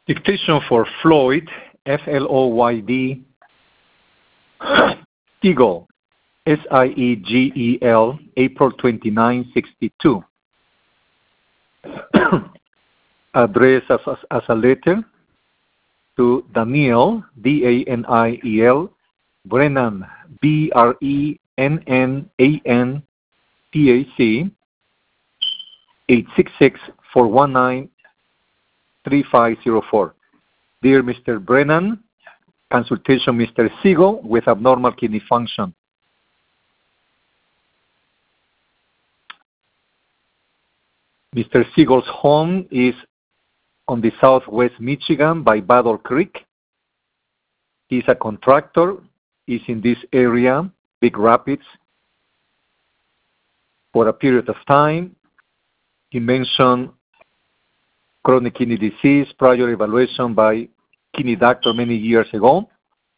Dictation for Floyd, Floyd, Siegel, Siegel, April 29, 62. Address as a letter to Daniel, Daniel, Brennan, Brennanpac, 866-419-3504. Dear Mr. Brennan, consultation Mr. Siegel with abnormal kidney function. Mr. Siegel's home is on the southwest Michigan by Battle Creek. He's a contractor. He's in this area, Big Rapids, for a period of time. He mentioned chronic kidney disease, prior evaluation by kidney doctor many years ago.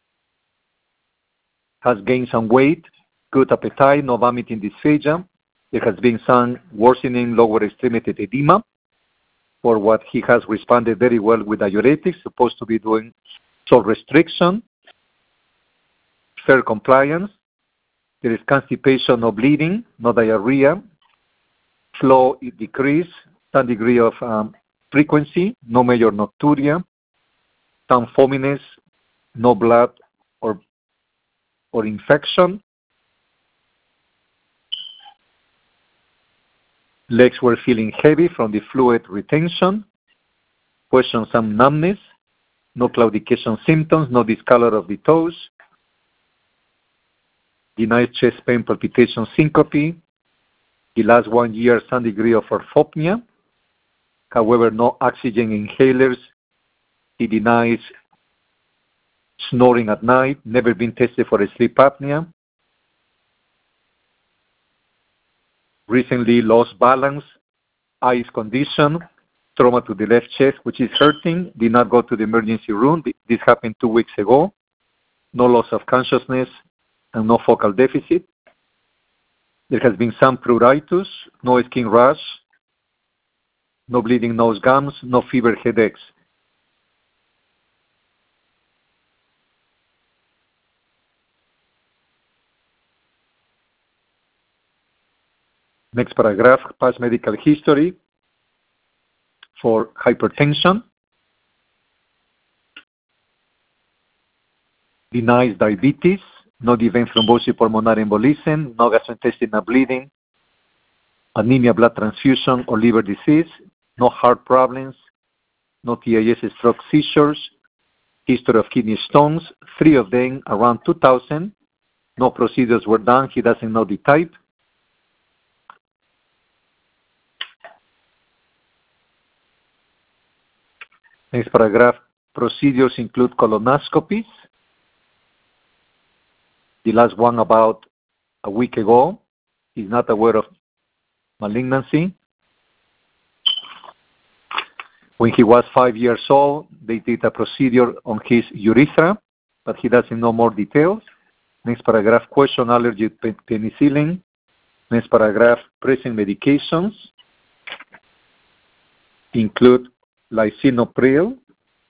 Has gained some weight, good appetite, no vomiting dysphagia. There has been some worsening lower extremity edema, for what he has responded very well with diuretics, supposed to be doing salt restriction, fair compliance. There is constipation, no bleeding, no diarrhea, flow decrease, some degree of frequency, no major nocturia, some foaminess, no blood or infection. Legs were feeling heavy from the fluid retention. Question some numbness, no claudication symptoms, no discolor of the toes. Denies chest pain, palpitation, syncope. The last 1 year, some degree of orthopnea. However, no oxygen inhalers. He denies snoring at night, never been tested for sleep apnea. Recently lost balance, eyes condition, trauma to the left chest, which is hurting. Did not go to the emergency room. This happened 2 weeks ago. No loss of consciousness and no focal deficit. There has been some pruritus, no skin rash, no bleeding nose gums, no fever, headaches. Next paragraph, past medical history for hypertension. Denies diabetes, no deep vein thrombosis, pulmonary embolism, no gastrointestinal bleeding, anemia, blood transfusion, or liver disease, no heart problems, no TIS, stroke, seizures, history of kidney stones, 3 of them around 2000. No procedures were done. He doesn't know the type. Next paragraph, procedures include colonoscopies. The last one about a week ago. He's not aware of malignancy. When he was 5 years old, they did a procedure on his urethra, but he doesn't know more details. Next paragraph, question allergy to penicillin. Next paragraph, present medications include lisinopril,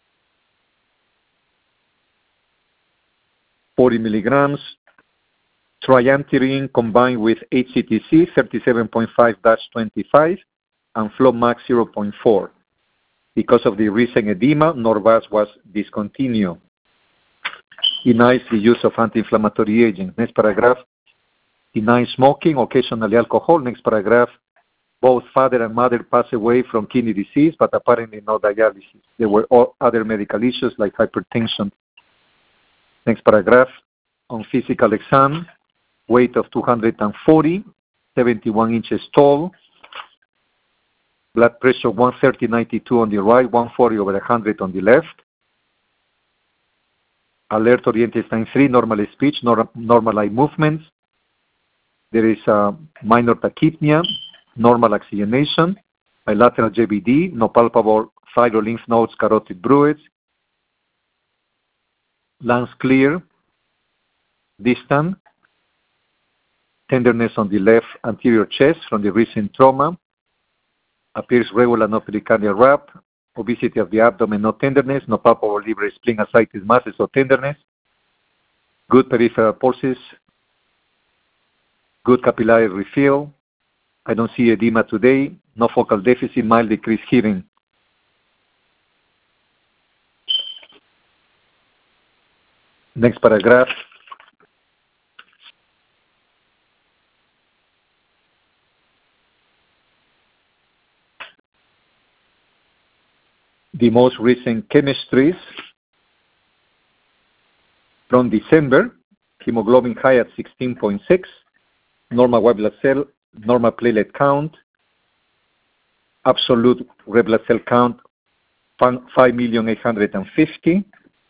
40 milligrams, trianterene combined with HCTC 37.5-25, and Flomax 0.4. Because of the recent edema, Norvasc was discontinued. Denies the use of anti-inflammatory agents. Next paragraph, denies smoking, occasionally alcohol. Next paragraph, both father and mother passed away from kidney disease, but apparently no dialysis. There were all other medical issues like hypertension. Next paragraph, on physical exam, weight of 240, 71 inches tall, blood pressure 130/92 on the right, 140/100 on the left. Alert oriented time 3, normal speech, normal eye movements. There is a minor tachypnea, normal oxygenation, bilateral JVD, no palpable thyroid lymph nodes, carotid bruits, lungs clear, distant, tenderness on the left anterior chest from the recent trauma, appears regular, no pericardial rap, obesity of the abdomen, no tenderness, no palpable liver, spleen, ascites, masses, or tenderness, good peripheral pulses, good capillary refill. I don't see edema today, no focal deficit, mild decreased hearing. Next paragraph. The most recent chemistries from December, hemoglobin high at 16.6, normal white blood cell, normal platelet count, absolute red blood cell count 5,850,000.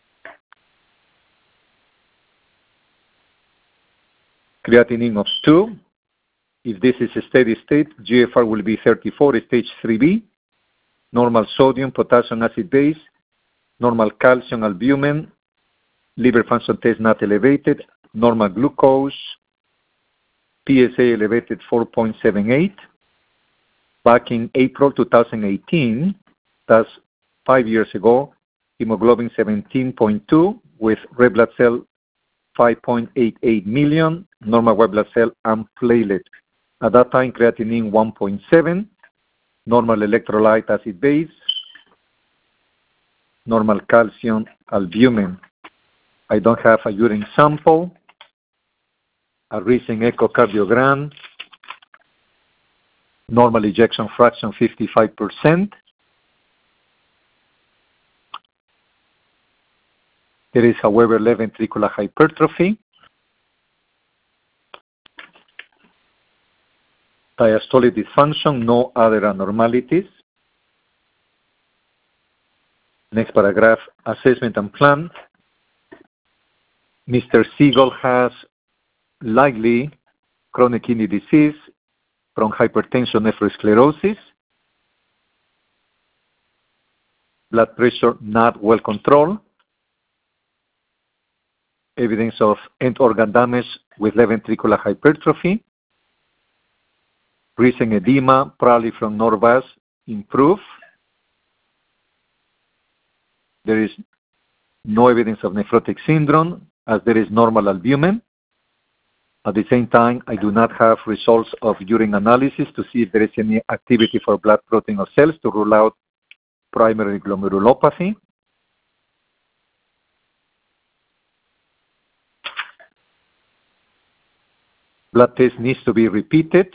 Creatinine of 2. If this is a steady state, GFR will be 34, stage 3B. Normal sodium, potassium, acid base, normal calcium, albumin, liver function test not elevated, normal glucose, PSA elevated 4.78. Back in April 2018, that's 5 years ago, hemoglobin 17.2 with red blood cell 5.88 million, normal white blood cell and platelet. At that time, creatinine 1.7, normal electrolyte acid base, normal calcium, albumin. I don't have a urine sample, a recent echocardiogram, normal ejection fraction 55%. There is, however, left ventricular hypertrophy. Diastolic dysfunction, no other abnormalities. Next paragraph, assessment and plan. Mr. Siegel has likely chronic kidney disease from hypertension, nephrosclerosis. Blood pressure not well controlled. Evidence of end organ damage with left ventricular hypertrophy. Recent edema, probably from Norvas, improved. There is no evidence of nephrotic syndrome, as there is normal albumin. At the same time, I do not have results of urine analysis to see if there is any activity for blood protein or cells to rule out primary glomerulopathy. Blood test needs to be repeated.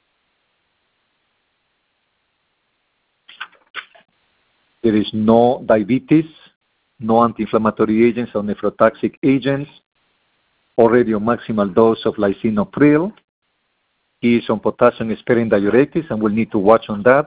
There is no diabetes, no anti-inflammatory agents or nephrotoxic agents, already on maximal dose of lisinopril. He is on potassium-sparing diuretics and will need to watch on that.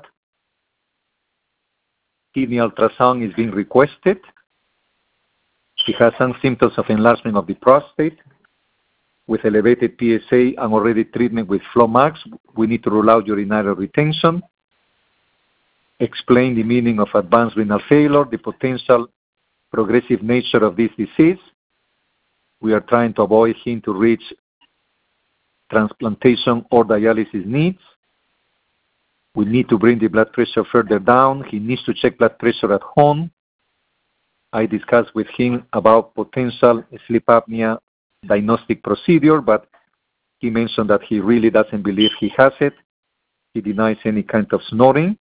Kidney ultrasound is being requested. He has some symptoms of enlargement of the prostate. With elevated PSA and already treatment with Flomax, we need to rule out urinary retention. Explain the meaning of advanced renal failure, the potential progressive nature of this disease. We are trying to avoid him to reach transplantation or dialysis needs. We need to bring the blood pressure further down. He needs to check blood pressure at home. I discussed with him about potential sleep apnea diagnostic procedure, but he mentioned that he really doesn't believe he has it. He denies any kind of snoring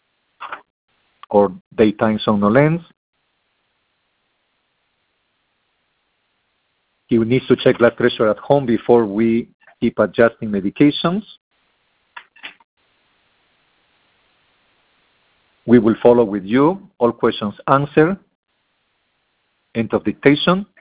or daytime somnolence. He needs to check blood pressure at home before we keep adjusting medications. We will follow with you. All questions answered. End of dictation.